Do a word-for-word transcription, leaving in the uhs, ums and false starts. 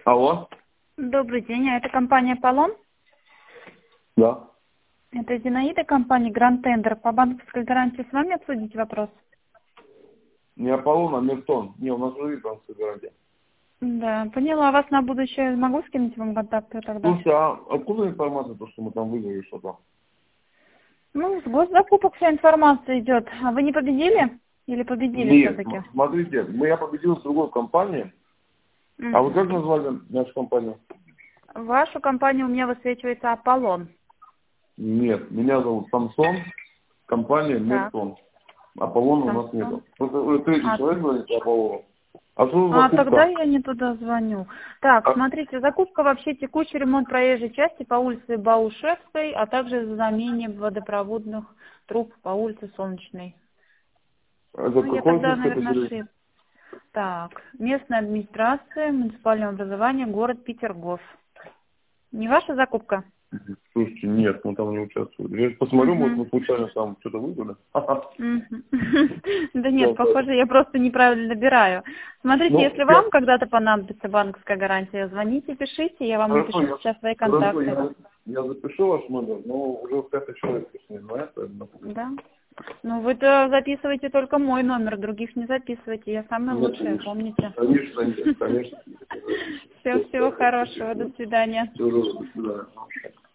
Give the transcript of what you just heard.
Алло? Добрый день, а это компания «Аполлон»? Да. Это Зинаида, компания «Гранд Тендер». По банковской гарантии с вами обсудить вопрос? Не Аполлон, а Мертон. Не, у нас уже есть банковская гарантия. Да, поняла. Вас на будущее могу скинуть вам контакты тогда? Слушайте, а откуда информация, то, что мы там выиграли что-то? Ну, с госзакупок вся информация идет. А вы не победили? Или победили Нет, все-таки? смотрите, мы, я победил с другой компанией. А вы как назвали нашу компанию? Вашу компанию у меня высвечивается «Аполлон». Нет, меня зовут Самсон, компания Так, Мертон. Аполлона у нас Самсон. нету. Просто вы третий А, человек говорите Аполлону. А что за а тогда закупка? я не туда звоню. Так, А, смотрите, закупка вообще текущий ремонт проезжей части по улице Баушевской, а также замене водопроводных труб по улице Солнечной. это Ну, я какое тогда, место это наверное, через? ошиб. Так, местная администрация, муниципальное образование, город Петергоф. Не ваша закупка? Слушайте, нет, мы там не участвуем. Я посмотрю, может, Угу. мы случайно там что-то выиграли. Да нет, похоже, я просто неправильно набираю. Смотрите, Ну, если я, вам когда-то понадобится банковская гарантия, звоните, пишите, я вам хорошо, напишу я, сейчас свои хорошо, контакты. я, я запишу ваш номер, но уже пятый человек с ним знает, поэтому. Да. Ну, вы-то записывайте только мой номер, других не записывайте. Я самая Нет, лучшая, конечно. помните. Конечно, нет, конечно. Всего, всего хорошего, до свидания. Всего доброго, до свидания.